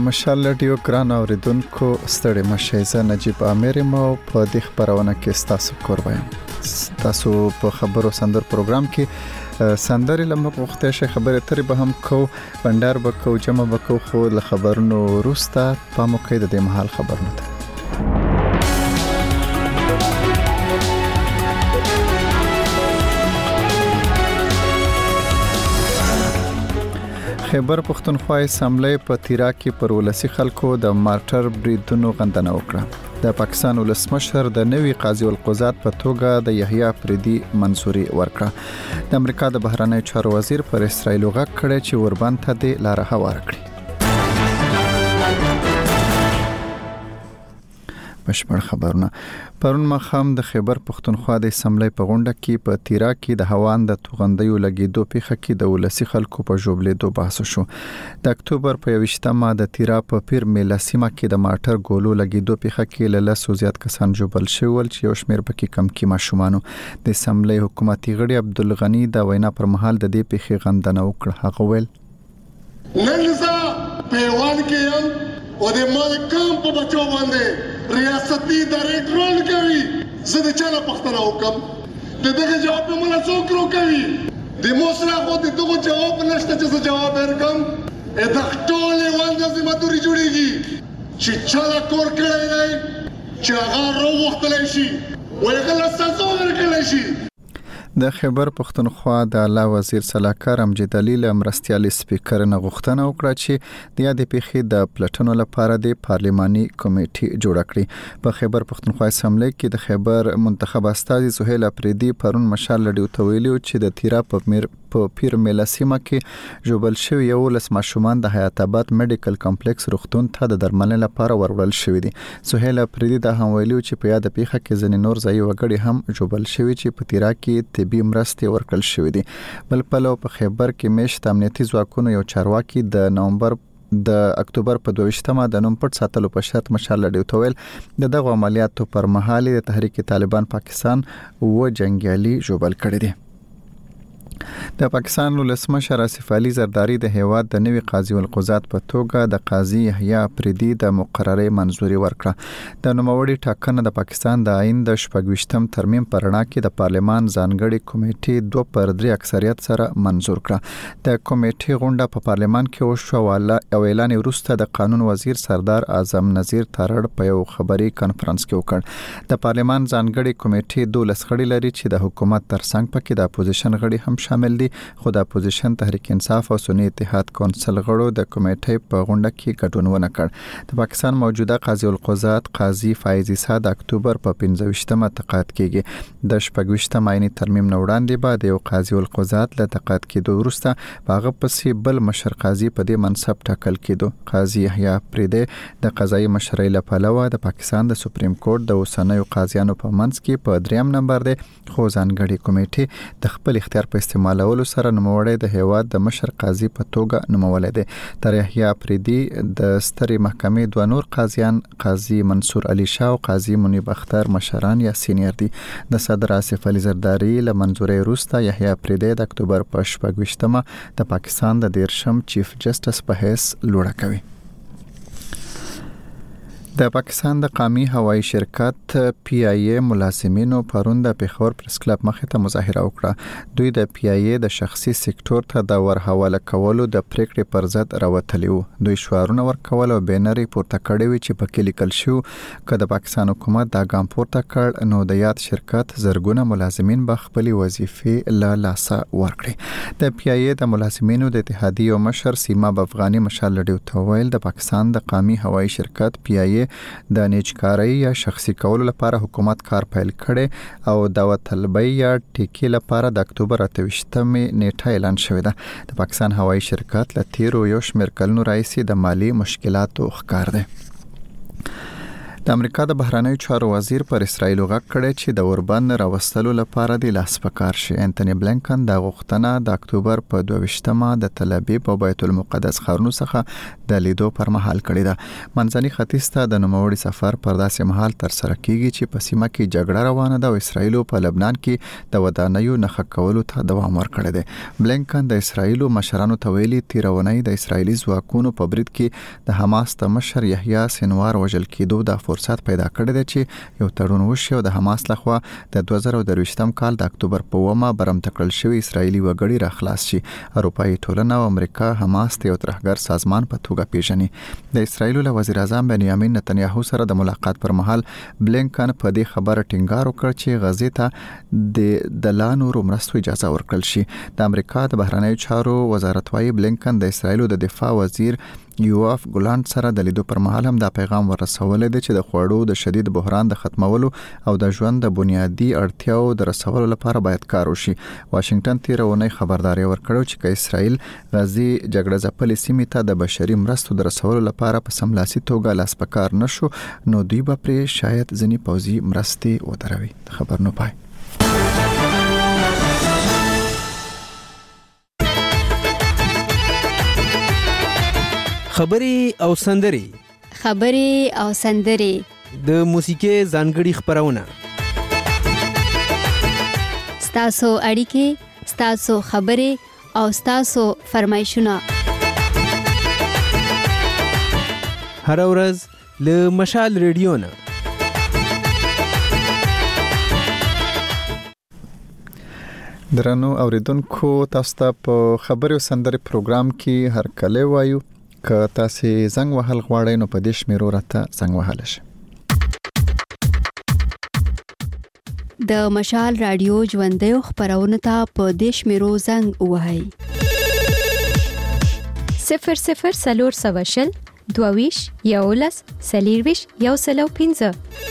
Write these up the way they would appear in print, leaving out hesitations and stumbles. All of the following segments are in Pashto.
مشال رادیو ګران اوریدونکو ستړي مشه زه نجیب امیر مو په دې خبرونه کې تاسو کوروایم. تاسو په خبرو سندر پروګرام کې سندري لمغه وخته شي خبره ترې به هم کو بندر به کو جمع به کو خو له خبرونو وروسته په موقع د محل خبرونه ده. خیبر پختونخوا اسمبلی په تیرا کې پر ولسی خلکو د مارټر بریدونو غندنه وکړه. د پاکستان ولسمشر د نوي قاضي القضات په توګه د یحیی افریدي منصوري ورکړه. د امریکا د بهرنی چارو وزیر پر اسرایل غږ کړی چې وربان ته د لار هوار کړي. بشپړ خبرونه پرون مخام د خیبر پختونخوا د اسمبلی په غونډه کې په تیرا کې د هوان د توغندیو لګیدو پیښه کې د ولسی خلکو په جوړېدو بحث شو. د اکتوبر په 28مه د تیرا په پیر میله سیمه کې د ماټر ګولو لګیدو پیښه کې له 100 زیات کسان جوړل شول چې یو شمېر پکې کم کې ماشومان. د اسمبلی حکومتي غړي عبدالغنی د وینا پر مهال د دې پیښې غندنه وکړه. هغه ویل نن پیوان کې او د مالکام په بچو باندې ریاستي ډایریکټرول کوي. زه د چا نه پښتنه وکم د دغه جواب په مله څوک رو کوي د موسره خو د دغه جواب نشته چې زه جواب ورکم. د ټولې وانده ذمہداري جوړیږي چې چا کور کړی دی چې هغه رو وختلی شي ولکه له سزا ورکړلی شي. د خیبر پختونخوا د اعلی وزیر صلاحکار امجد علي له مرستیال سپیکر نه غوښتنه وکړه چې د یادې پیښې د پلټنو لپاره د پارلماني کمیټې جوړ کړي. په خیبر پختونخوا اسمبلی کې د خیبر منتخب استازي سهیل افریدي پرون مشال رادیو ته ویلي چې د تیرا په پیر میله سیمه کې جوړل شوی یو لس ماشومان د حیات آباد میډیکل کمپلیکس روغتون ته د درملنې لپاره ورول شوی دي. سهیل افریدي دا هم ویلي چې په یاد پیښه کې ځینې نور ځای وګړي هم جوړل شوی چې په تیرا کې طبي مرستې ورکړل شوې دي. بل پلو په خیبر کې میشت امنیتي ځواکونو یو چارواکي د اکتوبر په 22مه د نوم پټ ساتلو په شرط مشال رادیو ته ویل دغه عملیاتو پر مهال د تحریک طالبان پاکستان و جنگیالي جوړل کړی دي. د پاکستان ولسمشر آصف علي زرداری د هیواد د نوي قاضي القضات په توګه د قاضي یحیی افریدي د مقررې منظوري ورکړه. د نوموړي ټاکنه د پاکستان د آئین د 26م ترمیم پر رڼا کې د پارلمان ځانګړي کمیټې 2/3 اکثریت سره منظور کړه. د کمیټې غونډه په پارلمان کې وشو او اعلان وروسته د قانون وزیر سردار اعظم نذیر تارړ په یو خبري کانفرنس کې وکړ. د پارلمان ځانګړي کمیټې 12 غړي لري چې د حکومت ترڅنګ پکې د اپوزیشن غړي هم شامل دي. خو د اپوزیشن تحریک انصاف او سنی اتحاد کونسل غړو د کمیټې په غونډه کې ګډون ونه کړ. د پاکستان موجوده قاضي القضات قاضي فایز عیسی د اکتوبر په 15مه تقاعد کیږي. د 26م آئینی ترمیم نه وړاندې بعد یو قاضي القضات له تقاعد کېدو وروسته هغه پسې بل مشر قاضي په دې منصب ټاکل کېدو. قاضي یحیی افریدي د قضایي مشرۍ لپاره د پاکستان د سپریم کورټ د اوسنیو قاضیانو په منځ کې په 3م نمبر دی. خو ځانګړي کمیټې د خپل اختیار په استعمالولو سره نوموړی د هیواد د مشر قاضي په توګه نومولای دی. تر یحیی افریدي د سترې محکمې دوه نور قاضیان قاضي منصور علي شاه او قاضي منیب اختر مشران یا سینیر دي. د صدر آصف علي زرداری له منظوري وروسته یحیی افریدي د اکتوبر په 28مه د پاکستان د 13م چیف جسټس په حیث لوړه کوي. د پاکستان د قومي هوایي شرکت پی آی ای ملازمینو پرون د پیښور پریس کلب مخې ته مظاهره وکړه. دوی د پی آی ای د شخصي سکتور ته د ورحواله کولو د پریکړې پر ضد راوتلی وو. دوی شعارونه ورکول او بینرې پورته کړې وي چې پکې لیکل شو که د پاکستان حکومت دا ګام پورته کړ نو د یاد شرکت زرګونه ملازمین به خپلې وظیفې له لاسه ورکړي. د پی آی ای د ملازمینو د اتحادیې مشر سیما افغاني مشال رادیو ته ویل د پاکستان د قومي هوایي شرکت پی آی ای د نیجکارۍ یا شخصي کولو لپاره حکومت کار پیل کړي او دعوت طلبۍ یا ټیکې لپاره د اکتوبر 28مې نیټه اعلان شوې ده. د پاکستان هوایي شرکت له تیرو یو شمېر کلونو راهیسې د مالی مشکلاتو ښکار دی. د امریکا د بهرنیو چارو وزیر پر اسرایل غږ کړی چې د اوربند راوستلو لپاره د لاس پکار شي. انټونی بلینکن د غوښتنه د اکتوبر په 22مه د تل ابیب او بیت المقدس ښارونو څخه د لیدو پر مهال کړی ده. منځني ختیځ ته د نوموړي سفر پر داسې مهال تر سره کیږي چې په سیمه کې جګړه روانه ده او اسرایل په لبنان کې د ودانیو نښه کولو ته دوام ورکړی دی. بلینکن د اسرایل مشرانو ته ویلي تیرونی د اسرایلی ځواکونو په برید کې د حماس د مشر یحیی سنوار وژل کېدو د فرصت پیدا کړی دی چې یو تړون وشي او د حماس لخوا د 2023م کال د اکتوبر په 1مه برمته کړل شوی اسرایلی وګړي را خلاص شي. اروپאי ټولنه او امریکا حماس ته یو ترهګر سازمان په توګه پیژني. د اسرایل له وزیر اعظم بنیامین نتنیاهو سره د ملاقات پر مهال بلینکن په دې خبره ټینګار وکړ چې غزې ته د دلانو مرستو اجازه ورکړل شي. د امریکا د بهرنیو چارو وزارت وايي بلینکن د اسرایل د دفاع وزیر یوآف ګولانډ سره د لیدو پر مهال هم دا پیغام ورسول دی چې د خوړو د شدید بحران د ختمولو او د ژوند د بنیادی اړتیاو د رسولو لپاره باید کار وشي. واشنگټن تیرونی خبرداري ورکړو چې اسرایل غزې جګړه ځپلې سیمې ته د بشري مرستو د رسولو لپاره په سملاسي توګه لاس پکار نشو نو دوی به پرې شاید ځنی پوځي مرستې ودروي. خبر نو پای. خبري او سندري د موسیقي ځانګړي خبرونه ستاسو اړیکې ستاسو خبري او ستاسو فرمایشونه هر ورځ له مشال ریډیو نه. درنو اوریدونکو تاسو ته په خبري او سندري پروګرام کې هر کله وایو که تاسو زنګ وهل غواړئ نو په دې شمیرو راته زنګ وهل شي. د مشال رادیو ژوندۍ خبرونه ته په دې شمیرو زنګ وهئ. 00 22 11 40 105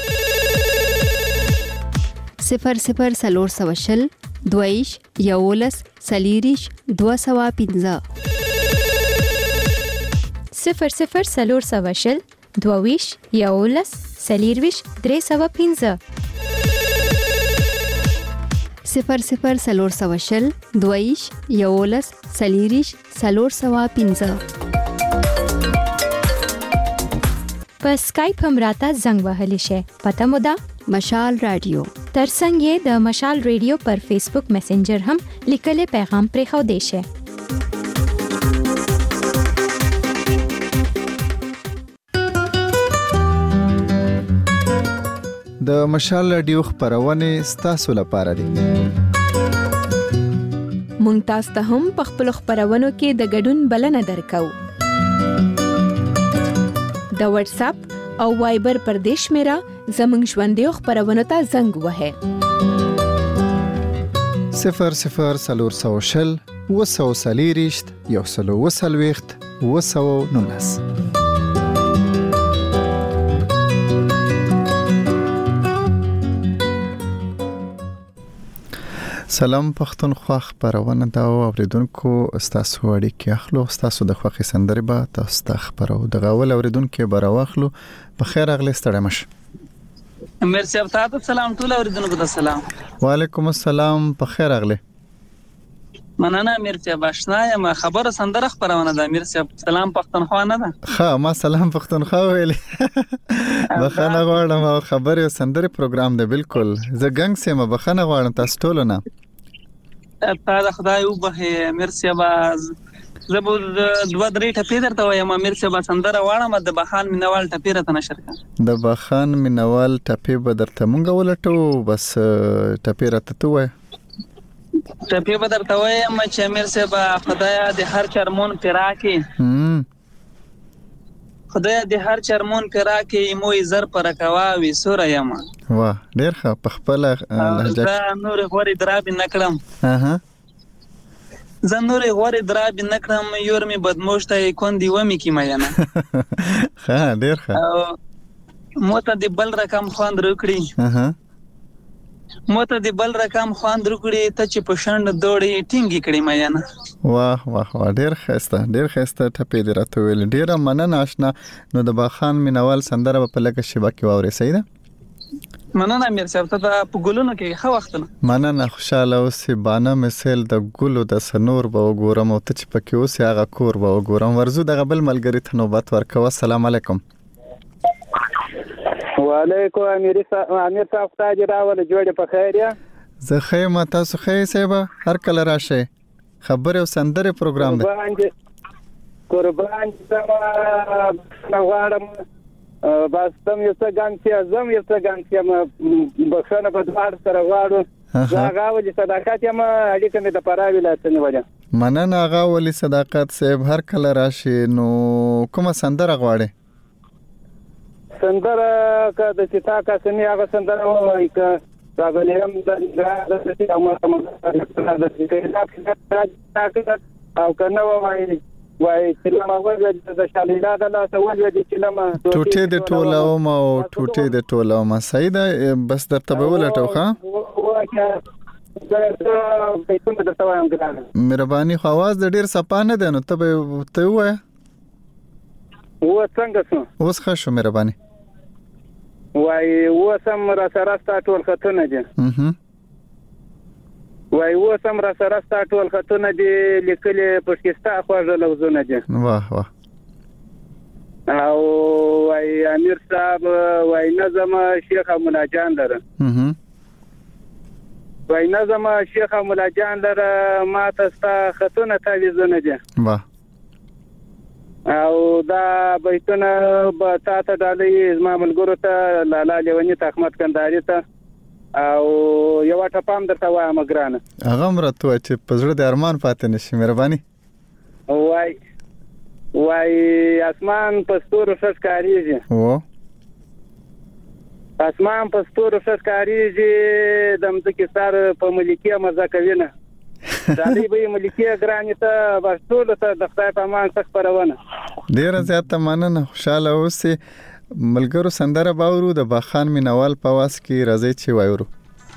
00 22 11 40 205 00 22 11 40 305 00 22 11 40 305 په سکایپ هم راته زنګ وهلی شي. پته مو ده مشال رادیو. ترڅنګ یې د مشال رادیو پر فیسبوک میسنجر هم لیکلي پیغام پرې خو دی شي. د مشال رادیو خبرونه ستاسو لپاره دي. مونږ تاسو ته هم په خپل خبرونو کې د ګډون بلنه درکو. د واتس اپ او وایبر پر دیش میرا زمنګ ژوندۍ خبرونه ته زنګ وهه. 00 وسوسلیریشت یو سلو وسلويخت وسو نونس. سلام پښتونخوا خبرونه دا اوریدونکو تاسو اړیکې اخلو تاسو د خوښي سندري به تاسو ته خبرو د غول اوریدونکو براواخلو په خیر اغلی ستړی مش مرسی اب تاسو سلام ټول اوریدونکو ته سلام. وعلیکم السلام په خیر اغلی مننه مرسی اب آشنا یم خبر سندره خبرونه ده. مرسی اب سلام پښتونخوا نه ده ها ما سلام پښتونخوا ویلې بخنه غواړم او خبر سندري پروګرام ده بالکل زه ګنګ سم بخنه غواړم تاسو ټول نه تا د خدای وبه. مرسی اب زبر دوه درې ټپې درته وایم. مرسی اب سندره واړم د بخان مینوال ټپې راته نشر کړه. د بخان مینوال ټپې به درته مونږ ولټو بس ټپې راته تو وای ټپې به درته وایم چې مرسی اب خدای د هر چرمون پیرا کې خدای د هر چرمون پیرا کې موي زر پر کوا وي سور یم. واه ډیر ښه په خپل لهجه زه نور غوري دراب نکړم. زه نور غوري دراب نکړم یور می بدموشته کوندي و می کی مینه. ښه ډیر ښه موته د بل رقم خوند رکړي مته د بل رقم خواند وکړي ته چې په شند دوړې ټینګي کړي مې نه. واه واه واه ډیر خسته ټپې دې راته ویل. ډیره مننه آشنا. نو د باخان مینوال سندره په لکه شیبه کې واوري صحیح ده؟ مننه امیر صاحب ته په ګلونو کې ښه وخت نه. مننه خوشاله اوسې. بانه مثال د ګلو د سنور به وګورم او ته چې پکې اوسې هغه کور به وګورم. ورزو دغه بل ملګری ته نوبت ورکوه. السلام علیکم. وعلیکم امیر صاحب تاج راول جوړ په خیر یا زه خیمه تاسو خیر صاحب هر کله راشه خبره او سندره پروګرام دی قربان زما غواړم بس تم یو څه ګانسیا ما بخښنه په دوار سره غواړم هغه ولې صداقت یم اړیکه مې د پراوی لاسنه وځه. مننه هغه ولې صداقت صاحب هر کله راشي. نو کومه سندره غواړي؟ سندره که د چتا کا سمي هغه سندره وایي که راغلم د چې او کنه وایي چې ما وایي د شالیلا د لاس وایي چې لما ټوټه د ټولاوم او ټوټه د ټولاوم سید بس درته به ولټو ښا مهرباني خو आवाज د ډیر صفانه ده. نو ته وای و څنګه سم اوس ښه شو مهرباني وای و سم را سره ستا ټول خطونه دي. وای و سم را سره ستا ټول خطونه دي لیکلې پښتستا خواږه لوزونه دي. واه واه. او وای امیر صاحب وای نظم شیخ مولا جان لره وای نظم شیخ مولا جان لره ما تاسو خطونه تعویزونه دي. واه. او دا بیتونه به تاسو ډالې زما ملګرو ته لالا لیونی ته احمد کندهاري ته او یو ټپام درته وایم ګرانه هغه مرته چې پزړه د ارمان پاتې نشي مهرباني. وای اسمان پستور شش کاریږي اسمان پستور شش کاریږي د مځکې سر په ملکیه مزه کوي نه دالي به ملکیه ګرانه ته بشول ته د خدای په امان څخه پرونه. ډیره زیاته مننه خوشاله اوسې. ملګرو سندره باورو د باخان مینوال په واس کې راځي چې وایورو.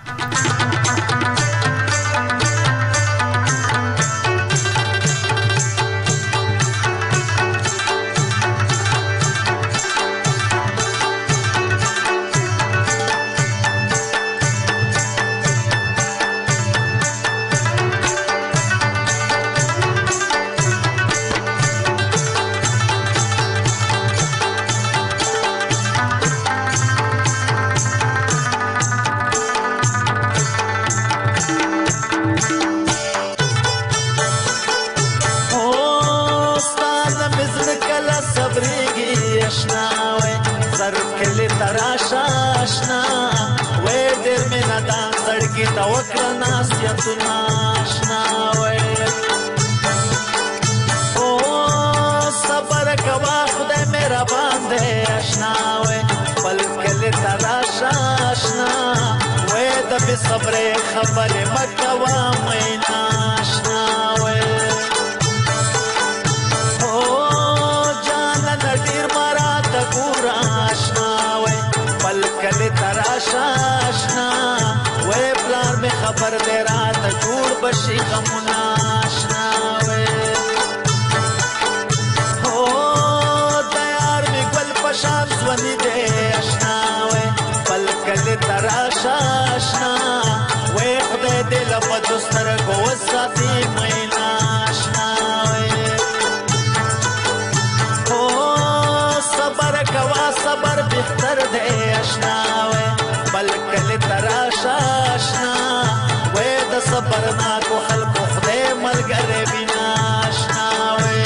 صبر خبر مکوا مینا شناوي او جان نډیر مارا د ګور آشناوي پلکل تراشا آشنا وې پلان می خبر دې رات جوړ بشي غمنا آشناوي او دیار می ګل پشان ځونی دې آشناوي پلکل تراشا آشنا دل په دستر کو ساتي مینا آشناوي او صبر کوا صبر بهتر دی آشناوي بلکل تراشا آشنا وې د صبر نا کو خلق خدای ملګری بنا آشناوي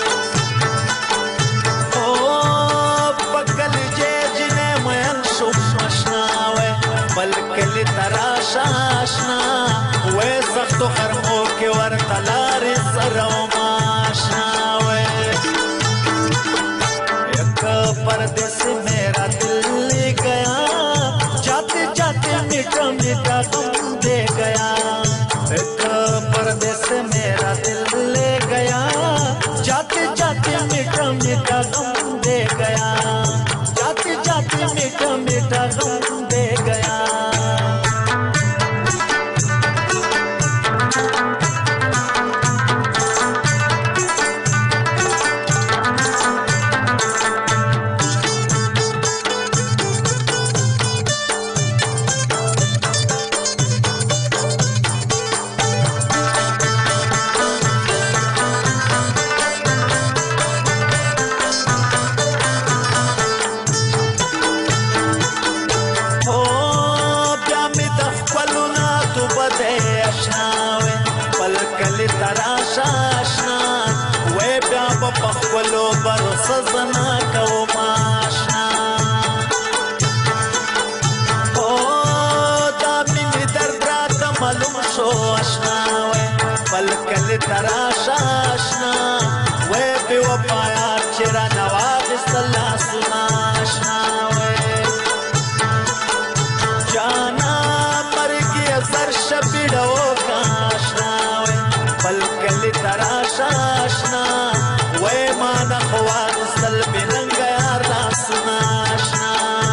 او پکل جنه مېن شو آشناوي بلکل تراشا آشنا وې سختو خرمو کې ورته لارې سره وماشناوي یک پردیس میرا دل لے گیا جاتے جاتے میٹھا میٹھا غم دے گیا ایک پردیس میرا دل لے گیا جاتے جاتے میٹھا میٹھا غم دے گیا جاتے جاتے میٹھا میٹھا غم دے گیا دے آشنا وے پل کلی تراشا آشنا وے بیا پخولو برس زنا کو ماشنا او دا مینی درد رات معلوم شو آشنا وے پل کلی تراشا آشنا وے بی وفایا چرا نواب صلا سنا آشنا وے جانا مرگی ازر شبیڑو کا آشنا وے پل کلی تراشا آشنا وے مانا خواد سلبی ننگیا را سنا آشنا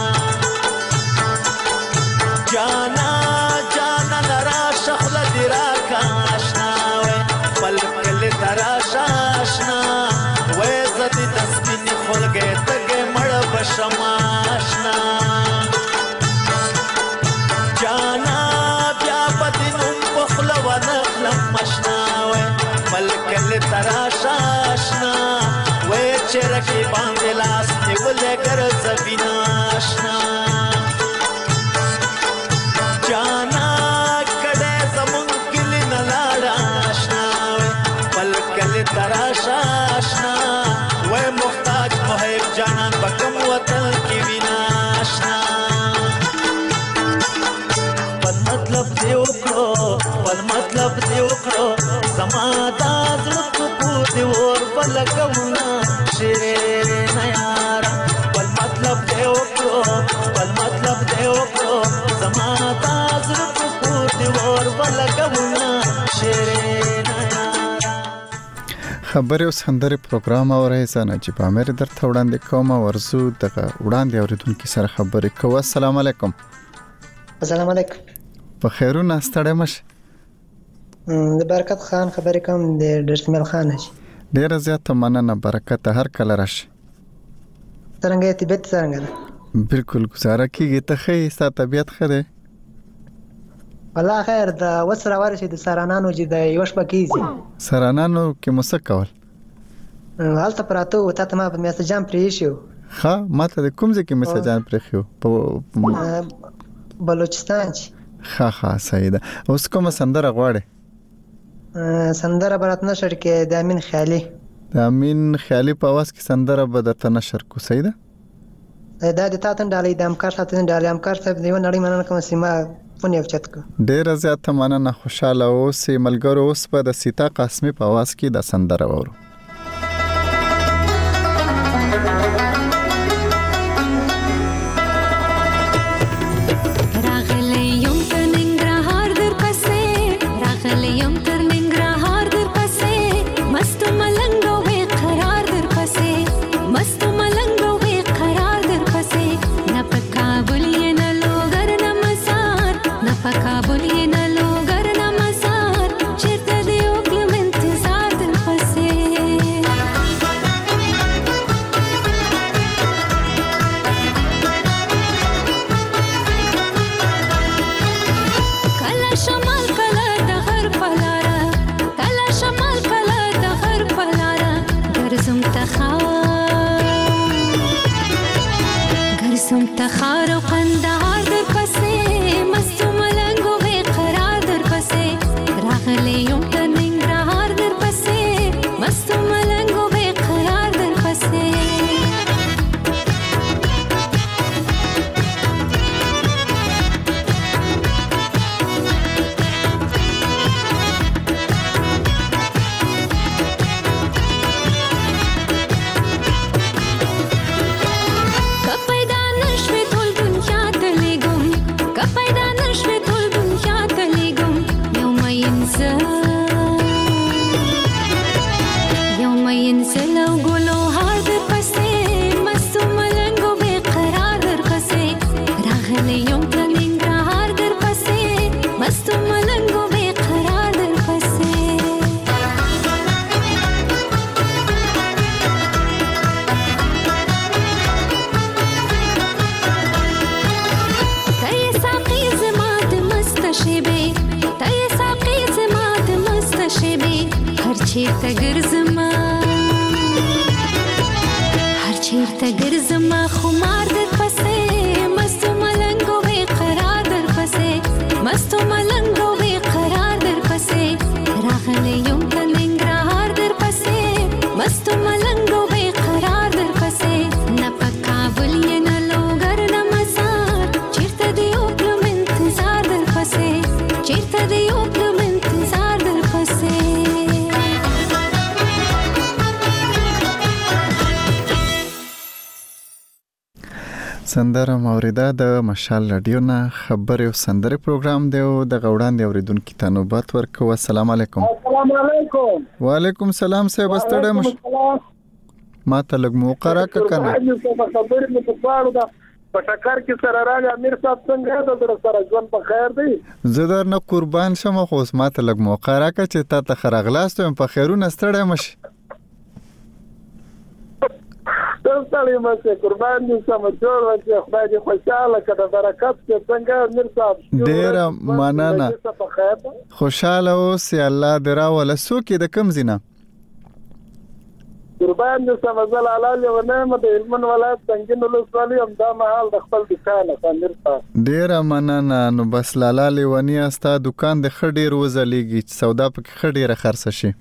جانا جانا نرا شخل دیرا کا آشنا وے پل کلی تراشا آشنا وے زدی تسبین خول گئے تگے مڑ بشم آشنا جانا بیا بدنم بخل و نخلم آشنا وے پل کلی تراشا آشنا وے چرکی باندے لاس نیولے گر زبین آشنا جانا کڑے زمون کلی نلاڑا آشنا وے پل کلی تراشا آشنا وے محتاج محب جانان بکم وطن کی وینا آشنا پل مطلب دیو کرو زمادا زلط کو دیور بلگونا شیرے نیارا پل مطلب دیو کرو زمادا زلط کو دیور بلگونا شیرے خبرې او سندرې پروګرام اورئ زه نجیب عامر درته وړاندې کوم ورزو دغه وړاندې اوریدونکو سره خبرې کوو. السلام علیکم. السلام علیکم. په خیرونه ستړی مشه. د برکت خان خبرې کوم د ډرسمل خان شي. ډیره زیاته مننه برکت هر کله راشي. څنګه طبیعت څنګه ده؟ بالکل گزاره کیږي. ته ښه ستا طبیعت ښه دی؟ والله خیر د وسره ورشي د سرانانو چې د یو شپه کیږي. سرانانو کې مسه کول هلته پراته و ته ما په میسجان پرې شو. ښه ماته د کوم ځای کې میسجان پرې خو په بلوچستان چې ښه صحیح ده. اوس کومه سندره غواړې؟ سندره برات نشر کې د امین خیالي. د امین خیالي په اواز کې سندره به درته نشر کو. صحیح ده. دا د تاتن ډالۍ د امکار ساتنه ډالۍ امکار صاحب دیو نړۍ مننه کوم سیمه فونی اوچت کو. ډیره زیاته مننه. خوشاله اوسې ملګرو. اوس په د سیتا قاسمی په اواز کې د سندره وورو. چیرته ګرځما هر چیرته ګرځما خمار در پسې مستو ملنګو بے قرار در پسې مستو ملنګو بے قرار سندره موریده د مشال رادیو نه خبرې او سندره پروګرام دی او د غوړان دی اوریدونکو ته نوبت ورکو. السلام علیکم. السلام علیکم. وعلیکم السلام. صاحب ستړی ما ته لږ موقره کنه خبرې مې په پاړو دا په ټکر کې سره راغی. امیر صاحب څنګه ده؟ در سره ژوند په خیر دی؟ زه درنه قربان شم. خو ما ته لږ موقره که چې تا ته خرغلاست یم په خیرونه ستړی مشي. ستړی مشه قربان دې سم جوړ وکړي. خدای دې خوشاله کړه برکت کې. څنګه امیر صاحب؟ ډېره مننه. خوشاله اوسې. الله دې راوله. څوک د کوم ځای نه؟ قربان دې سم زل علاله ونعمت د علمن ولایت څنګه نو لسوالي هم دا محل د خپل دکان امیر صاحب. ډېره مننه. نو بس لاله لیونی استا دکان د خډیر وزلیږي سودا پکې خډیره خرڅ شي.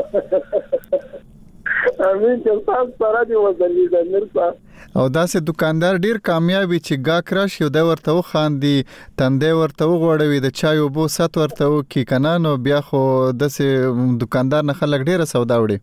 امین چې تاسو سره دی وزلیږي امیر صاحب. او داسې دکاندار ډیر کامیابی چې گاک راشي او د ورته خاندي تندې ورته غوړوي د چای او بو سات ورته کی کنه. نو بیا خو داسې دکاندار نه خلک ډیره سودا وړي.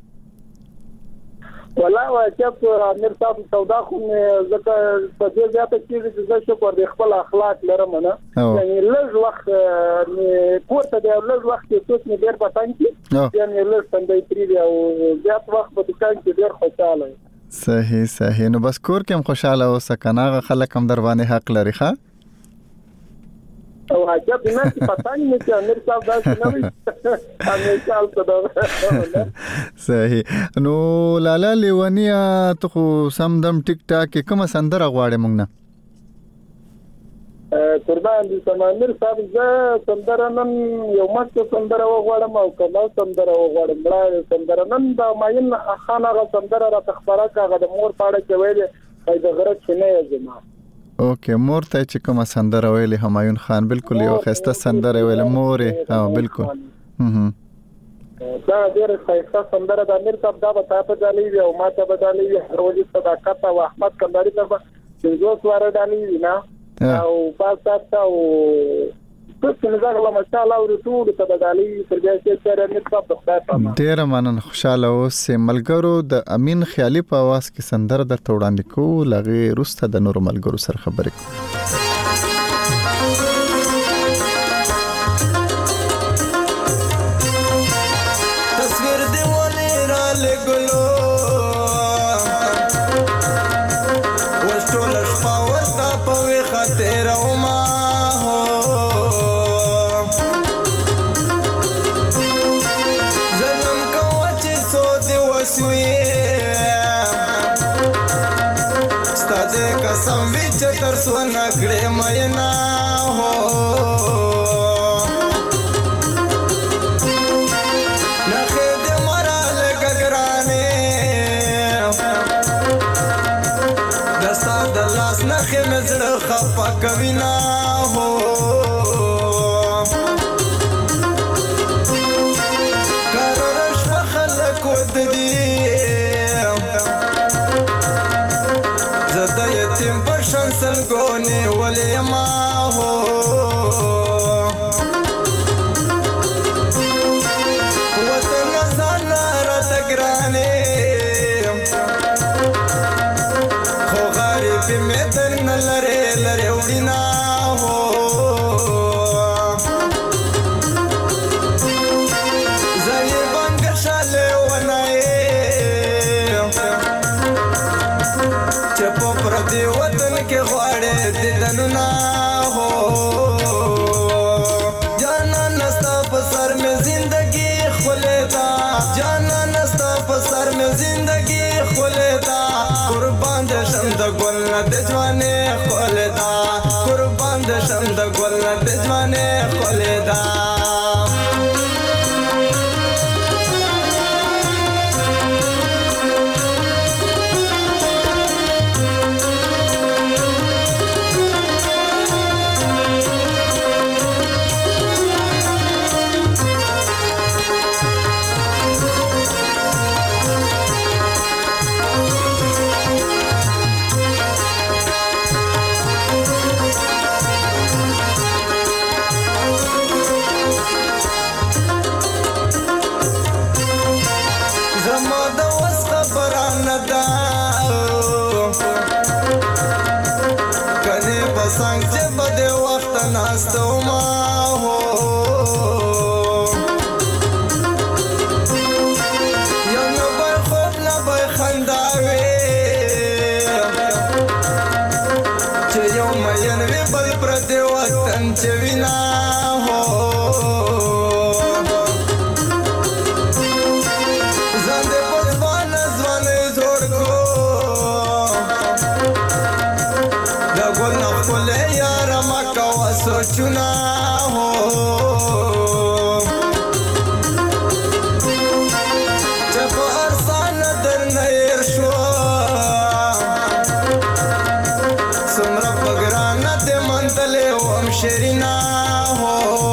والله واجب امیر صاحب سودا خو زکه په دې ځای کې چې شکر د خپل اخلاق لرم نه. یعنی لږ وخت کوته د لږ وخت کې څوک نه ډیر پاتان کی یعنی لږ څنګه پری او زیات وخت په دکان کې ډیر خوشاله. صحیح. نو بس کور کې هم خوشاله اوسه کنه. خلک هم در باندې حق لري. ښه او عجب نه چې پاتان نه چې امیر صاحب دا نه وي همیشال ته. صحیح. نو لاله لیونیا ته خو سم دم ټیک ټاک کوم سندره غواړې مونږ نه؟ قربان دې سم امیر صاحب. زه سندره نن یو مست سندره وغواړم او کمال سندره وغواړم. بل سندره نن د ماین خان هغه سندره را تخبره کاغه د مور پاړه کې ویلې د غره چنه زما. اوکے. مور ته چې کومه سندره ویلې همایون خان بالکل یو خسته سندره ویلې مورې. بالکل. دا ډېر ښایسته سندره د امیر صاحب. دا به تاسو ډالۍ او ما ته به ډالۍ هروجي صداقت او احمد کنداري ته چې زه سواره ډالۍ نه او پاسه او څه څه زغله ماشاءالله ورته ته ډالۍ تر دې چې امیر صاحب د خدای په امان. ډېر مننه. خوشاله اوسې. ملګرو د امین خیالي په आवाज کې سندره درته وړاندې کوو. لغې روسته د نورو ملګرو سره خبرې کوو. سونا کړه مېنا هو نخې دې مرال ګګرانه دستا د لاس نخې مزړه خپه کوي نا هو کارش خلک ود دي زده یتیم پرشن سلګونی ولې ما هو وطن ځان را تګرانه خو غریب مې تر نلره لره وډینا هو زې بنګ شاله ونای چپو پر دی وطن کې غواړې ددن نه هو جانا نستا په سر مې زندگی خولدا جانا نستا په سر مې زندگی خولدا قربان دې شم د ګل نه د ځوانې خولدا قربان دې شم د ګل نه د ځوانې خولدا ناستو ما هو یو نبای خوب نبای خنداوی چه یو مین وی بل پردی وطن چه وینا هو زنده پزوان زوان زور کو دا گل نخل یار مکا و سوچنا هو چه پا ارسان در نیر شو سمرا پگران دی منتلی وم شرینا هو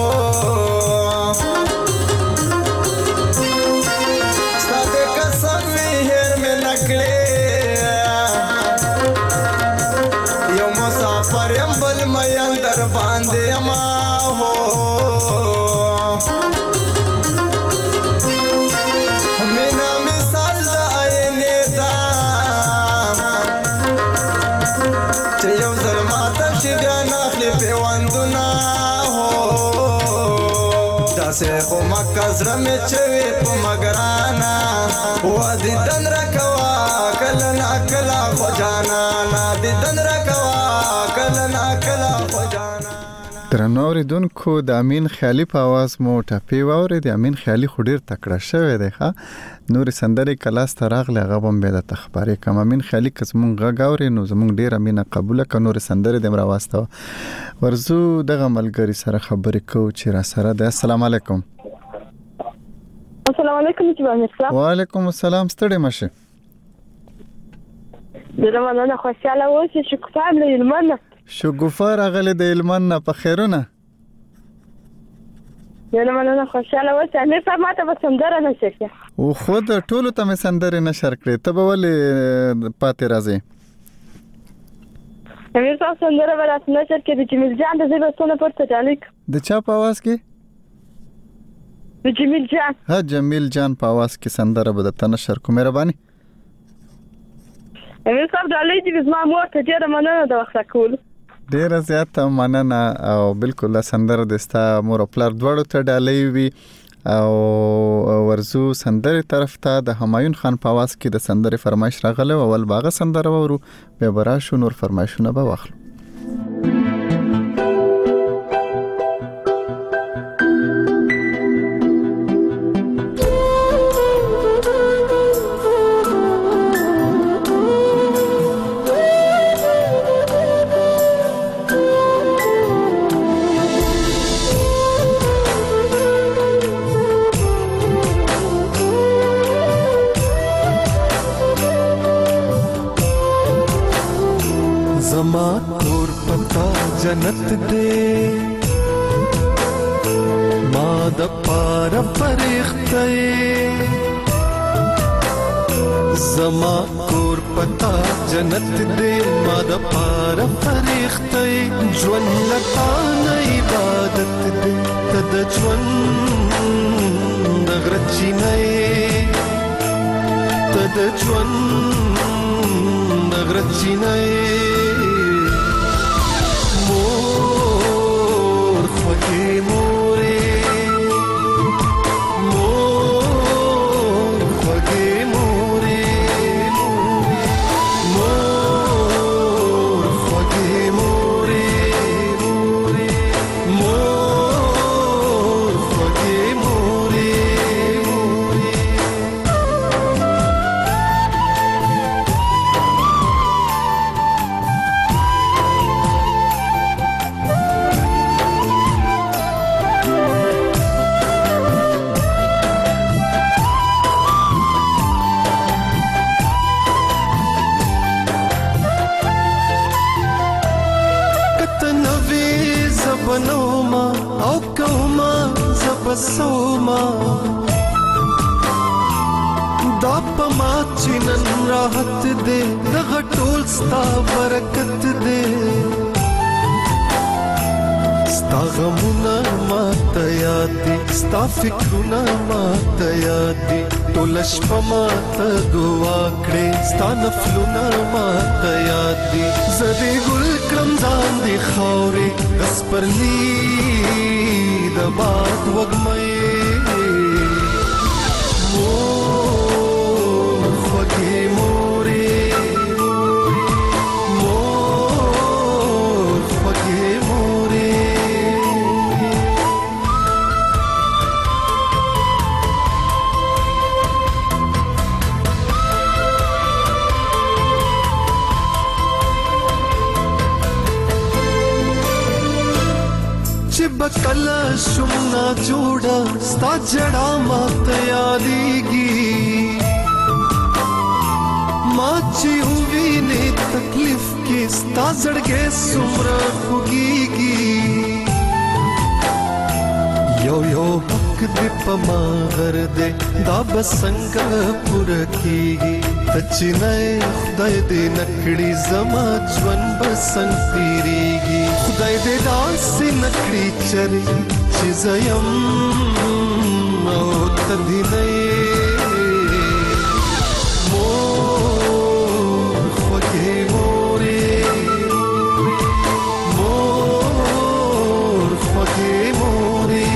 ساده قسم وی هیر میں نکلی یو مسافر یم بل مین در باندې ما هو مینا مثال د آینې دا چې یو ځل ماته شي بیا ناخلي پیوندونه هو داسې خو مکه زړه مې چې وي په مګرانه دیدن راکوا کله ناکله خو جانانا دیدن راکوا کله ناکله خو جانانا درنو اوریدونکو د امین خیالي په आवाज مو ټاپي واوري د امین خیالي خډیر تکړه شوی دی ښا نور سندري کلاس تراغله غوبم به د تخبارې کم امین خیالي کزمون غاوري نو زمون ډیر امینه قبول ک نور سندري د مراواسته ورزو دغه ملګری سره خبرې کو چې را سره د السلام علیکم السلام علیکم جوانسا وعلیکم السلام ستړي مشه زما نه خوشاله اوسې شکر له علمانه شګوفر اغله د علمانه په خیرونه زما نه خوشاله اوسې نه سماته بسندره نشي او خود ټولو ته سندره نشر کړې ته به ولې پاتې راځي امیر تاسو سندره ولات نشر کې د جمیل جان د زبستونه پورته چالیک د چا په आवाज کې جمیل جان ها جمیل جان په आवाज کې سندره به د تنشر کو مهرباني امیر صاحب دالې دې زما مور ته ډیره مننه د وخت کول ډیره زیاته مننه او بالکل سندره دستا مور پلار دواړو ته ډالې وی او ورزو سندره طرف ته د همایون خان په आवाज کې د سندره فرمایش راغله او ول باغه سندره ورو به براشو نور فرمایشونه به واخلو زما کور پتا جنت دے ما د پار فرښتې زما کور پتا جنت دے ما د پار فرښتې ژوند لتا نه عبادت دے تد ژوند غرچی نه تد ژوند غرچی نه بنوما او کوما زبسوما دا پما چنن راحت دے دغه ټول ستا برکت دے ستا غمونه ماته یاد دي ستا فکرونه ماته یاد دي ټوله شپه ماته دعا کړې ستا نفلونه ماته یاد دي زه دې ګل کړم ځان دې خاورې د سپرلي د باد وږمې مور خوږې مورې مور خوږې مورې چې بکله شم نا جوړه ستا جړه ماته یادېږي ما چې ووینې تکلیف کې ستا زړګی څومره خوږېږي یو یو حق دې په ما غر دې دا به څنګه پوره کېږي ته چې نه خدای دې نه کړي زما ژوند به څنګه تېرېږي خدای دې داسې نه کړي چرې چې زه یم او ته دې نه یې مور خوږې مورې مور خوږې مورې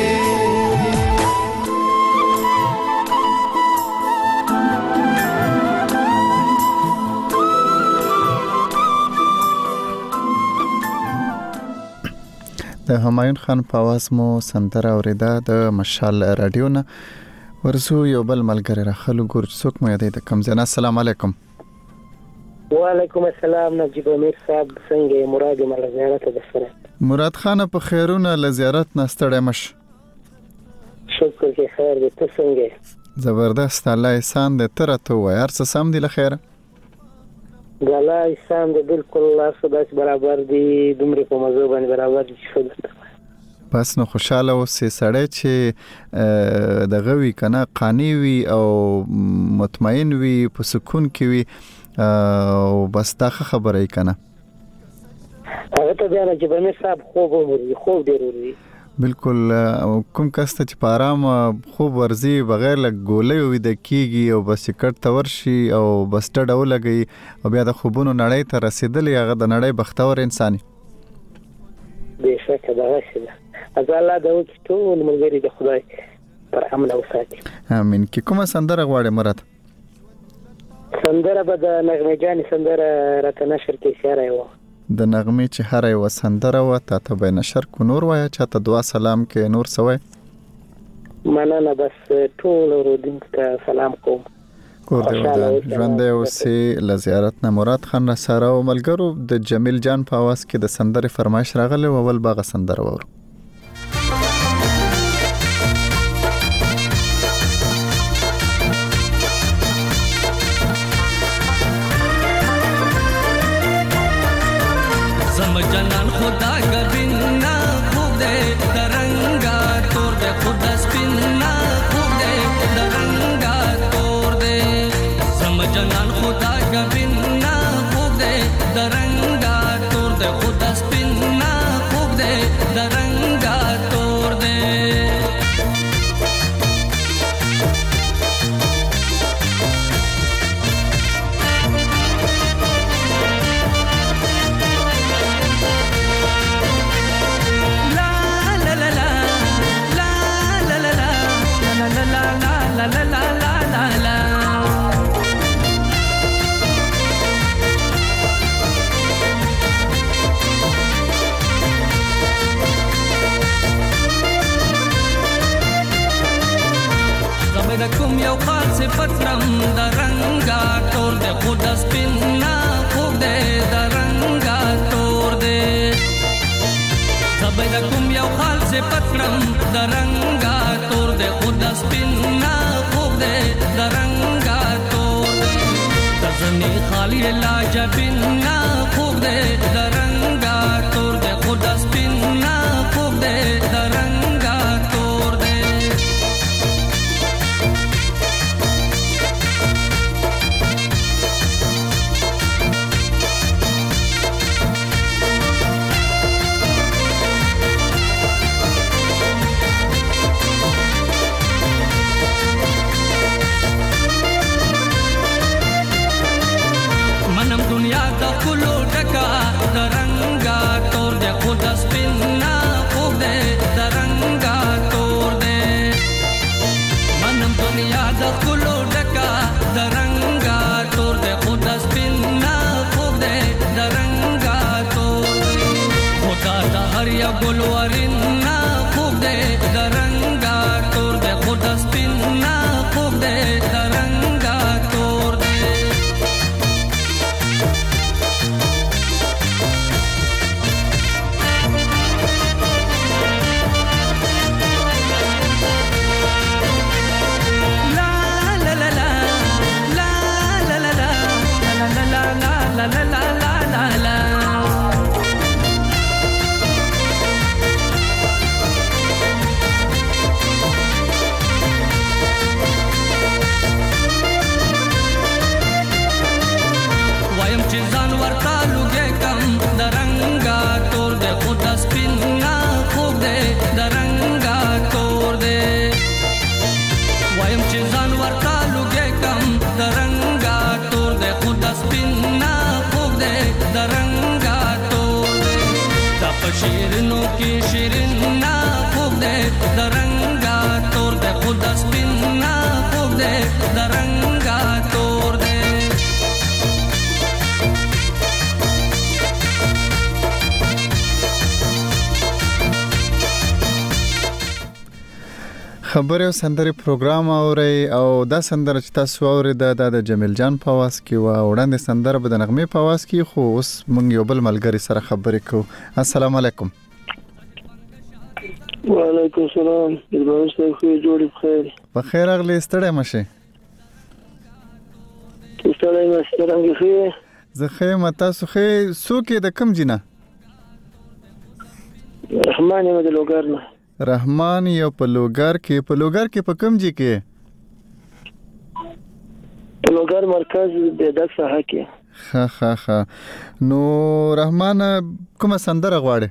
د همایون خان په आवाज مو سندره اوریده د مشال رادیو نه ورسو یو بل ملګری راخلو ګور څوک مو یادې د کمزنه السلام علیکم وعلیکم السلام نجیب امیر صاحب څنګه مراد مل زیارت د سره مراد خان په خیرونه ل زیارت نستړی مش شکر کې خیر دې ته څنګه زبردست الله احسان دې تر ته وایار څه سم دی له خیره غلا احسان دې بالکل الله سبحانه برابر دی دومره په مزه باندې برابر دي شو بس نو خوشاله اوسې سړی چې دغه وی کنه قانی وی او مطمئن وی په سکون کې وی او بس دا خبره یې کنه هغه ته بیا چې به مې صاحب خوب ومري خوب ډیر وری بالکل کوم کس ته چې په آرام خوب ورزي بغیر لګ ګولې وي د کیږي او بس کټ تور شي او بس ټډو لګي او بیا د خوبونو نړۍ ته رسیدلی هغه د نړۍ بختور انساني بهشکه دا شي از الله دا وکړي ټول ملګری د خدای پر امن او ساتي امين کی کومه سندره غواړې مراد سندره به د نغمه جان سندره راته نشر کې اشاره و د نغمه چې هر یو سندره و ته به نشر کو نور وای چاته دعا سلام کې نور سوې مننه بس ټول ورودونکو سلام کوم کور دې ودان ژوند اوسې ل زیارت نه مراد خان سره او ملګرو د جمیل جان په आवाज کې د سندره فرمایش راغله او اول باغ سندره وره جنان خدا گبینا خوب دے درنگا تور دے خدا سپینا خوب دے درنگا تور دے سم جنان خدا گبینا خوب دے درنگا تور دے خدا سپینا خوب دے درنگا تور دے کوم یو خاص صفت رم درنګا تور دے خدا سپینا خوب دے درنګا تور دے زبر کوم یو خاص صفت رم درنګا تور دے خدا سپینا خوب دے درنګا تور دے تزنی خالی لاجبینا خوب دے درنګا تور دے خدا سپینا خوب دے درنګا تور دے دے درنګا تور دے خود سپینا خوب دے درنګا تور دے خبرې او سندرې پروګرام اوري او دا سندره چې تاسو اوري د جمیل جان په आवाज کې و وړاندې سندره به د نغمه په आवाज کې خو اوس مونږ یو بل ملګری سره خبرې کوو. السلام علیکم. وعلیکم السلام. ابراهیم صاحب خو جوړ بخیر. بخیر اغلی ستړی مشه. ستړی مشه څنګه خې؟ زه خې متا سو خې سوکې د کم جنا؟ رحمان یې د لوګر نه. رحمان یو په لوګر کې په کوم ځای کې؟ په لوګر مرکز د دک ساحه کې. ها نو رحمان کومه سندره غواړي؟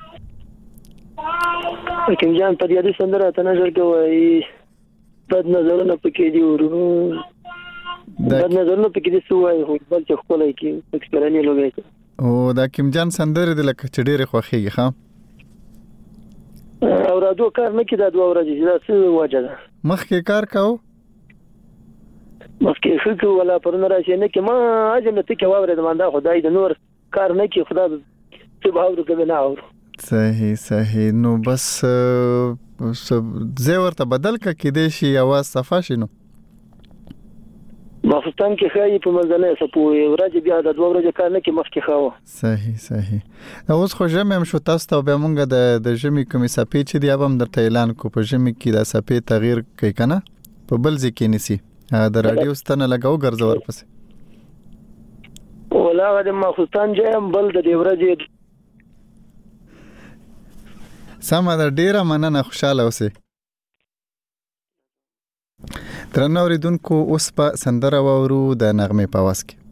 کوم جان په یادې سندره ته نظر کوي بد نظرونه پکې دي ورو بد نظرونه پکې دي سوای هو بل څه خپلای کې اکسپرانی لوګي. او دا کوم جان سندره د لکه چډيره خوخيږي ها؟ او رادو کار نه کیدا دوه ورځې دا څه وجه ده مخکې کار کاو مخکې خو ولا پرونه راشي نه کې ما اجل ته کې واورې د ماندا خدای د نور کار نه کې خدا څه باور کوي نه اور صحیح نو بس زه ورته بدل کې دې شي आवाज صفه شنو ماخستان کې خای په منځنه سپوي ورځ بیا د دوه ورځې کار نه کې مخکې خاوه. صحیح اوس خو ژمه هم شو تاسو ته به مونږ د ژمي کومې سپې چې دی هم درته اعلان کو په ژمي کې د سپې تغییر کوي کنه په بل ځکه نسی د رادیو ستنه لګاو ګرځور پسې ولا د ماخستان جام بل د ورځې سم د ډیره مننه خوشاله اوسئ. درنو اوریدونکو اوس په سندره وورو د نغمه په आवाज کې.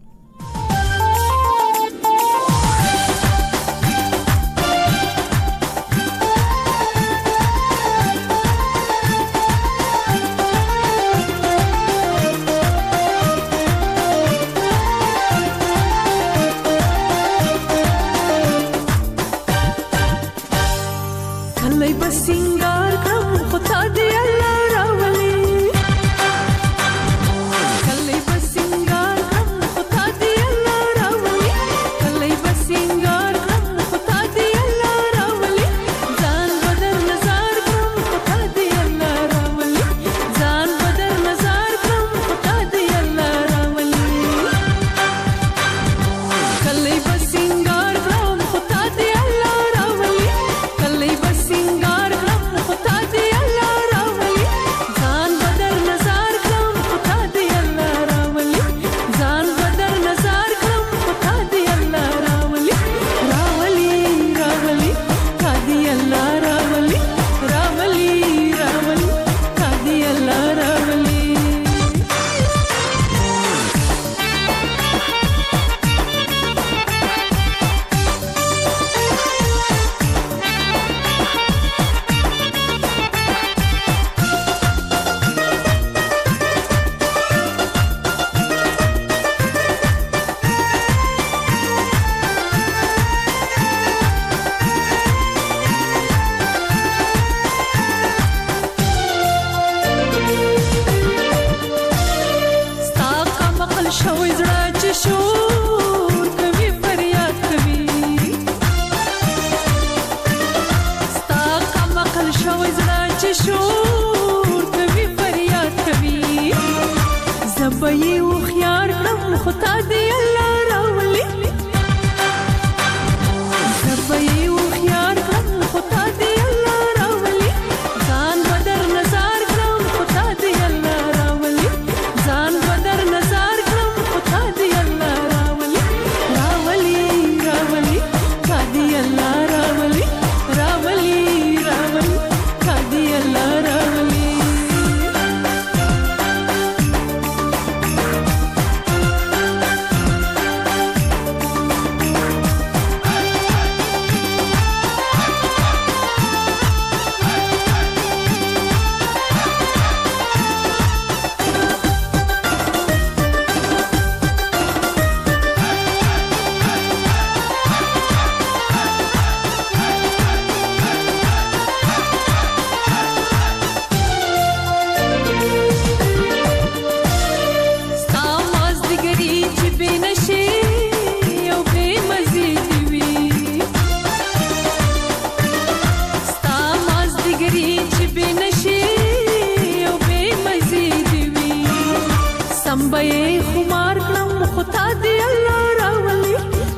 سمبې خمار کړم خو تا دی الله راولي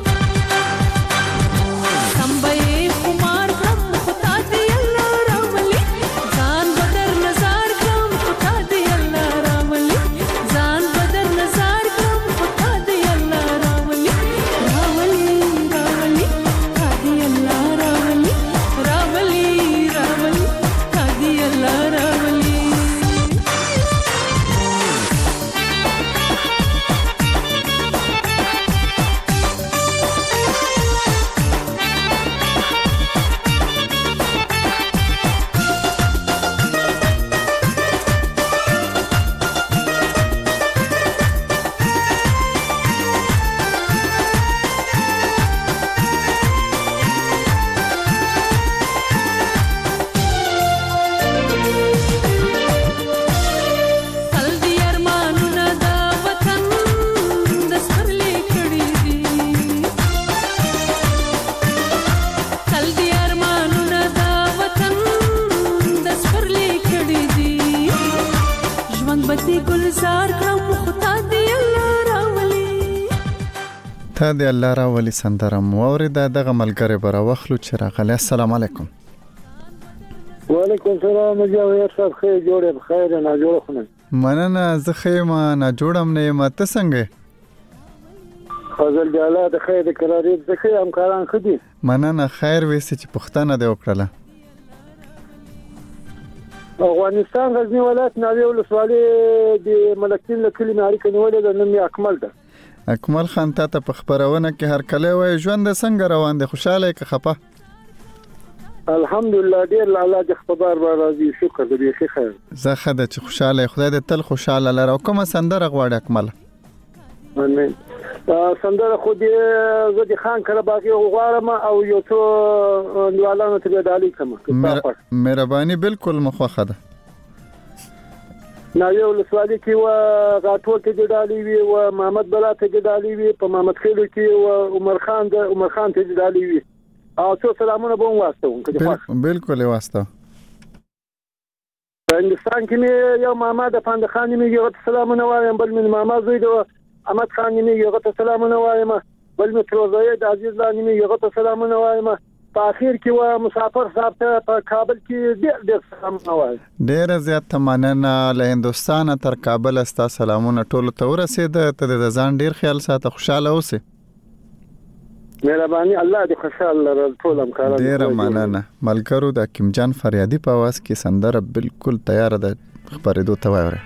سمبې خمار کړم خو تا دی الله راولي ځان بدر نظر کړم خو تا دی الله راولي ځان بدر نظر کړم خو تا دی الله راولي راولي راولي تا دی الله راولي راولي راولي تا دی الله راولي تا دی الله راولي سندره مو اورېده. دغه ملګری به راوخلو چې راغلی. السلام علیکم. وعلیکم السلام. مجاور صاحب خیر جوړه بخیر نه جوړه خونه مننه. زه خیر ما نه جوړم نه یم. ته څنګه فضل جلاله د خیر د قرارې د خیر همکاران خدي مننه. خیر وېسې چې پښتنه دی وکړه. افغانستان غزنی ولایت ناوې ولسوالۍ د ملکین له کلي اړیکه نیولې ده. نوم یې اکمل ده. اکمل خان ته په خبرونه کې هر کله وای ژوند څنګه روان دی؟ خوشاله کې خپه؟ الحمدلله ډیر الله د خبر را راضي شکر دې ښه خیر. زه خدای چې خوشاله خدای دې تل خوشاله لره. کومه سندره غواړې اکمل؟ امين. سندره خو دې زدي خان کړه باقي غواړم او یو څو نیوالانو ته ډالۍ کوم. مهرباني بالکل مخوخه ده. ناوې ولسوالۍ کې و غاټول کې ډالۍ وی او محمد بلا ته ډالۍ وی په محمد خیلو کې او عمر خان ته ډالۍ وی او څو سلامونه به واسطه بالکل واسطه. هندستان کې یو محمد افند خان می یو سلامونه وایم بل من محمد زید احمد خان می یو سلامونه وایم بل می تروزید عزیز لانی می یو سلامونه وایم په اخر کې و مسافر صاحب ته په کابل کې ډېر سلامونه وایم. ډېر زیات مننه. له هندستان تر کابل استا سلامونه ټول ته ورسېده. ته د ځان ډېر خیال ساته. خوشاله اوسې. مهرباني الله دې خوشاله لرل ټول همکاران. ډېر مننه. ملګرو د حکیم جان فریادي په आवाज کې سندره بالکل تیار ده. خبرېدو ته وایره.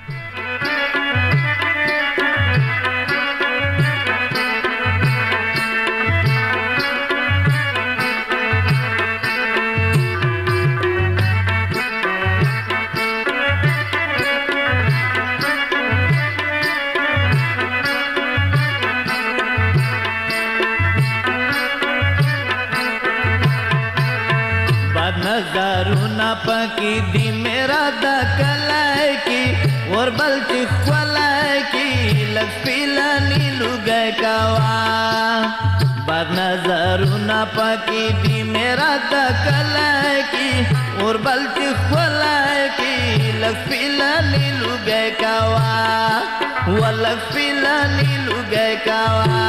नजारूना पकी दी मेरा दा कलाई की और बल चिखलाई की लग पीला नीलू गए कावा बाद नजारूना पकी दी मेरा दा कलाई की और बल चिखलाई की लग पीला नीलू गए कावा वो लग पीला नीलू गए कावा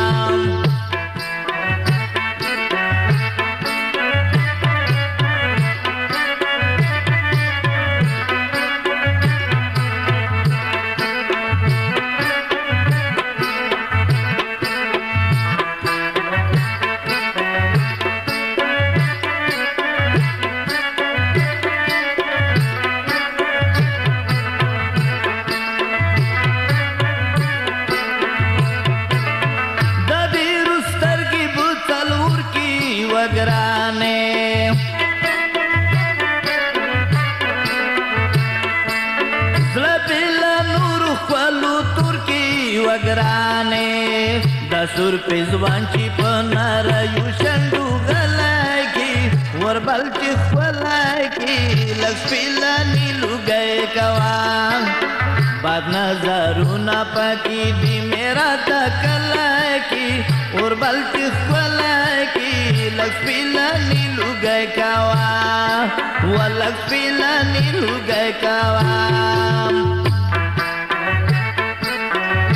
सुर पे जुबान ची पनार यू शंडू गलाय की वर बल ची फलाय की लक्ष्मीला नीलू गए कवा बाद नजारू ना पकी दी मेरा तकलाय की और बल ची फलाय की लक्ष्मीला नीलू गए कवा वो लक्ष्मीला नीलू गए कवा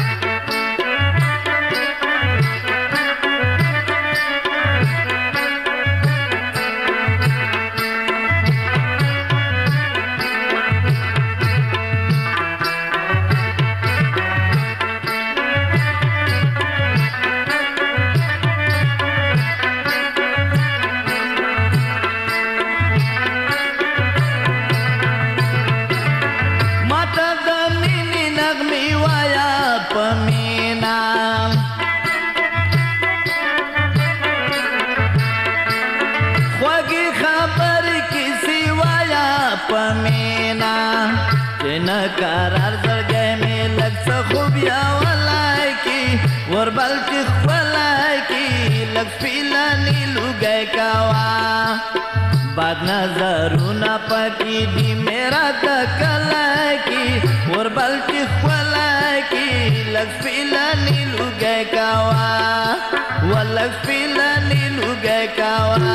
پمینا چن قرار زړګې مې لږ څه خوبیا ولای کی وربل کې خولای کی لږ پیلانی لوګې کوا باد نظرونه پکې دی میرا تکلای کی وربل کې خولای کی لږ پیلانی لوګې کوا ولږ پیلانی لوګې کوا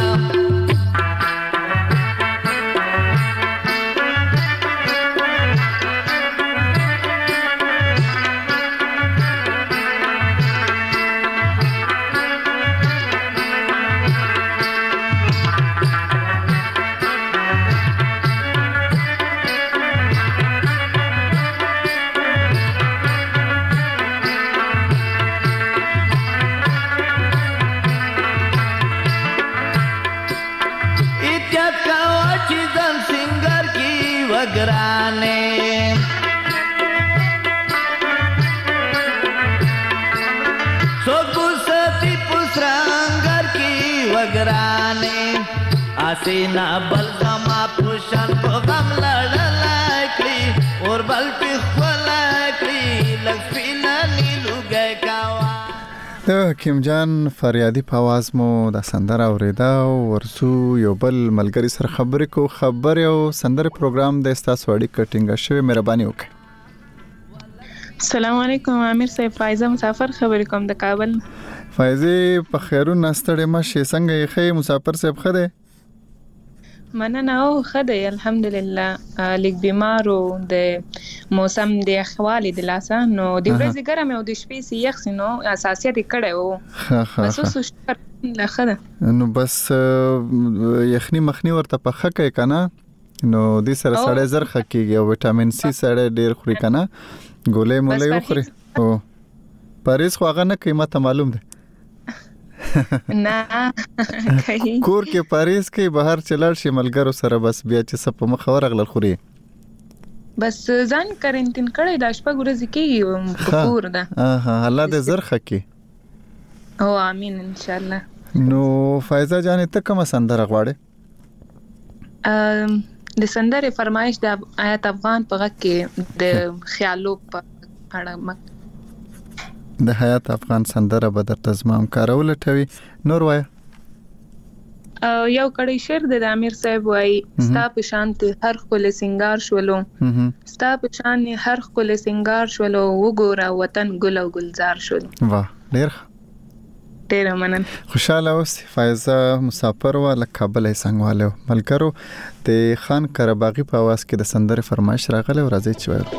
وگرانے سوگو ستی پسرانگر کی وگرانے آسینا بلغما پوشن کو غم لڑلائکلی اور بلکی خولائکلی لگفینا نیلو گئے کاوا د حکیم جان فریادي په आवाज مو د سندره اوریدا ورسو یو بل ملګری سره خبرې کو خبر او سندره پروګرام د استاسو اړیکه ټینګه شوی مهرباني وکړئ. السلام علیکم امیر صاحب فایزه مسافر خبرې کوم د کابل. فایزه په خیرون نستړې مشه څنګه یې خې مسافر صاحب خده؟ مننه او خده الحمدلله لیک بیمارو د موسم د احوال د لاسه نو د ورځې ګرم او د شپې یخ نو اساسیت کړه او بس اوس شکر خده نو بس یخنی مخنی ورته پخه کوي کنه نو د سره سړی زر خکېږي او وټامین سی سړی ډیر خوري کنه ګولې مولې وخوري او پاریس خو هغه نه قیمت معلوم ده نه کور کې پاریس کې بهر چلل شي ملګرو سره بس بیا چې سپ مخ ورغل خوري بس ځان کارنټین کړی د شپه ورځې کې پکور ده الله دې زرخه کې او امين ان شاء الله. نو فایزه جان ته کوم سندره غواړې؟ د سندره فرمایش د آیت افغان په غږ کې د خیالو په اړه د حیات افغان سندره به درته زما همکارول ټوي نور وایه. یو کړي شعر د امیر صاحب وای ستا په شان هر خپل سنگار شولو ستا په شان هر خپل سنگار شولو وګوره وطن ګل او گلزار شول. واه ډیر منن خوشاله اوس فایزه مسافر والا کابل څنګهواله ملګرو د خان کرباغي په आवाज کې د سندره فرمایش راغله او راځي چې وایو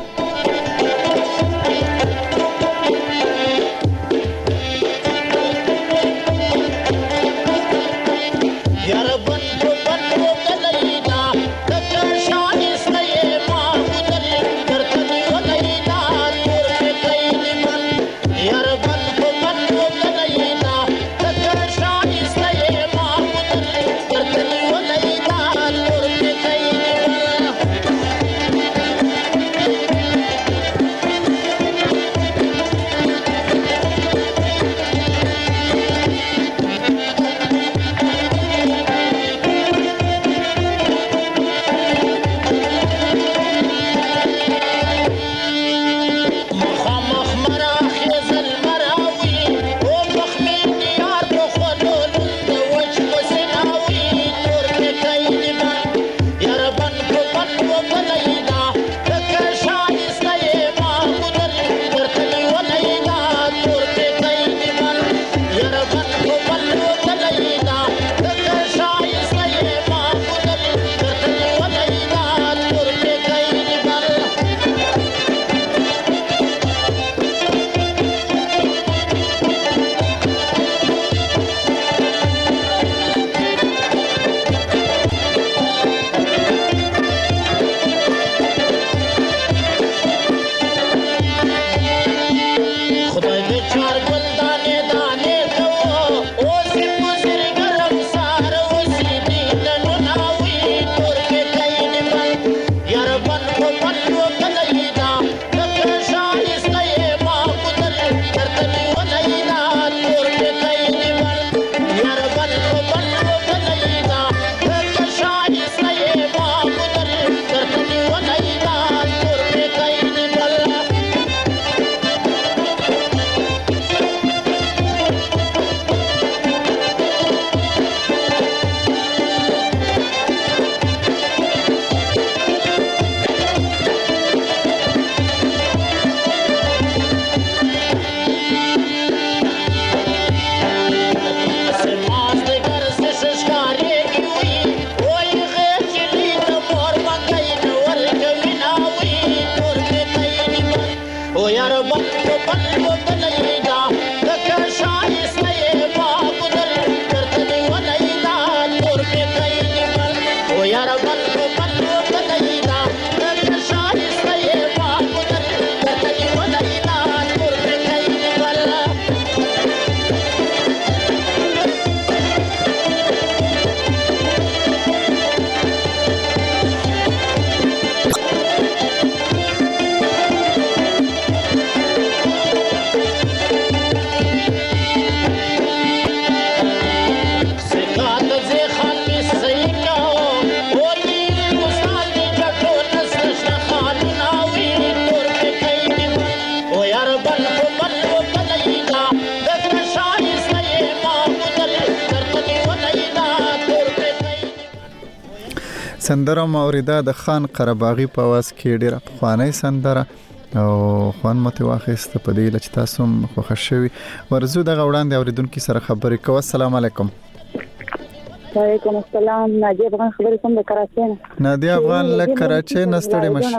سندره موریده د خان قرباغي په आवाज کې ډیره پخوانی سندره او خوان مت واخیست په دې لچ تاسو خوښ شوي ورزو د غوړاندې اوریدونکو سره خبرې کوم. السلام علیکم. وعلیکم السلام. نادیه افغان خبرې کوم د کراچۍ نه. نادیه افغان له کراچۍ نه ستړي مشه.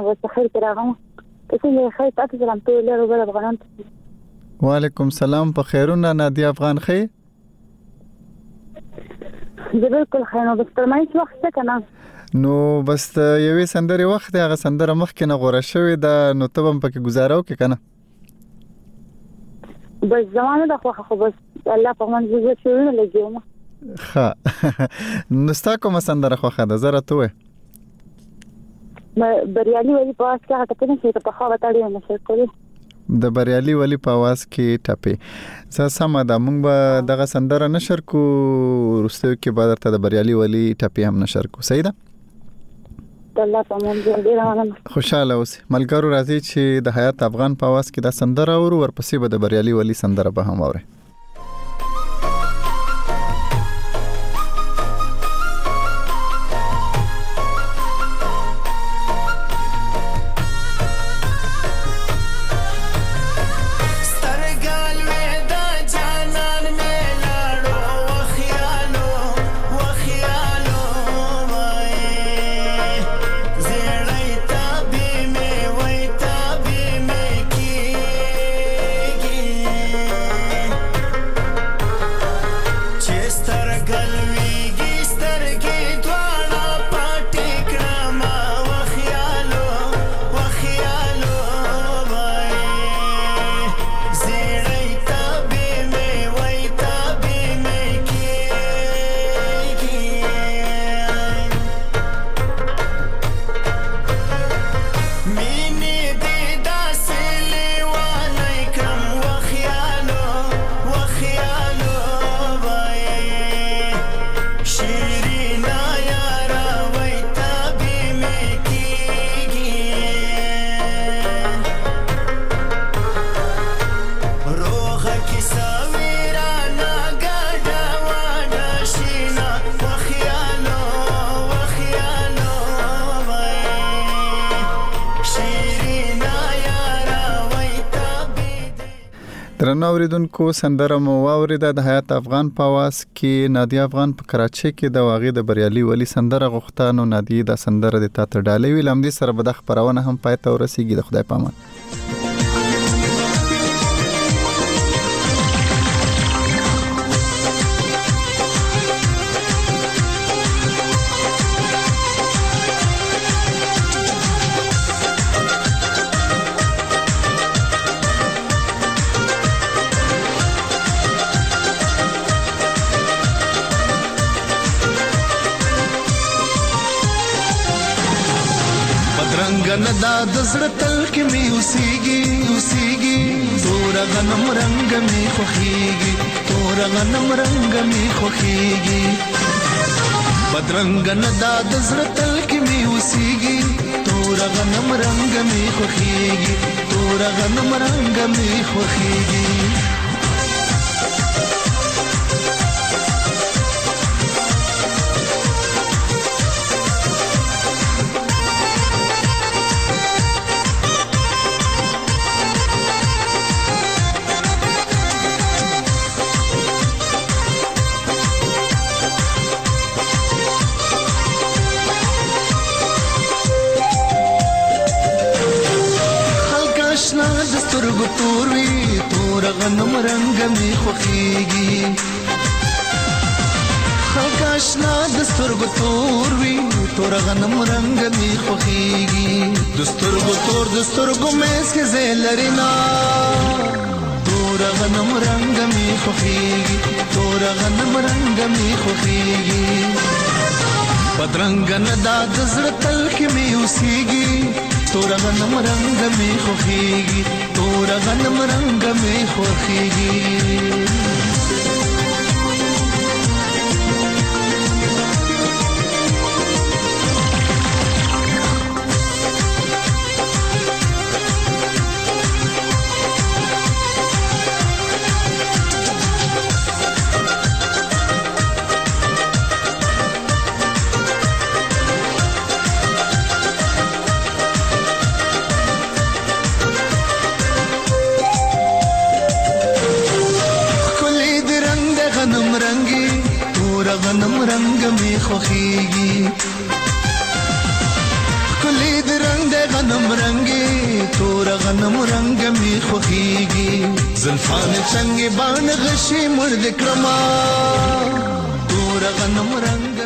وعلیکم السلام. په خیرونه نادیه افغان خې؟ زه بالکل خیر نو بس ترمای څه وخت کنه نو بس یوې سندره وخت هغه سندره مخکې نه غوړه شوې ده نو ته هم پکې گزارو کې کنه بس زمانه د خو بس الله په من زه شروع لګیوم. ها نو ستا کوم سندره خو ده زره ته بریالي ولی په واس کې هغه ته نه چې په خوا وتاړي نشي کولی د بریالي ولی په आवाज کې ټپه سم ده. موږ به دغه سندره نشر کو رسته کې بعد ته د بریالي ولی ټپه هم نشر کو. صحیح ده. الله په مونږ ډیر خوشاله اوسې. ملګرو راځي چې د حیات افغان په आवाज کې دا سندره او ورپسې به د بریالي ولی سندره به هم اوري. درنو اوریدونکو سندره مو واوریده د حیات افغان په आवाज کې نادیه افغان په کراچۍ کې د واغې د بریالي ولی سندره غوښتنو نادیه د سندره د تاته ډالې ویل هم دي سره به د خبرونه هم پای ته ورسیږي. د خدای پامان. دا د زړه تل کې می اوسېږي تور غنم رنگ می خوخيږي بدرنګ نه دا د زړه تل کې می اوسېږي تور غنم رنگ می خوخيږي سترګو تور وي تور غنم رنگ می خوخیږي خلک آشنا د سترګو تور وي تور غنم رنگ می خوخیږي د سترګو تور د سترګو مېس کې زلرینا تور غنم رنگ می خوخیږي تور غنم رنگ می خوخیږي بدرنګ نه دا د زړه تل کې می اوسېږي تور غنم رنگ می خوخیږي تور غنم رنگ می خوخیږي غنم رنگ می خوخیږي کلی د رنگ د غنم رنگي تور غنم رنگ می خوخیږي زلفان څنګه باندې غشي مرد کرما تور غنم رنگ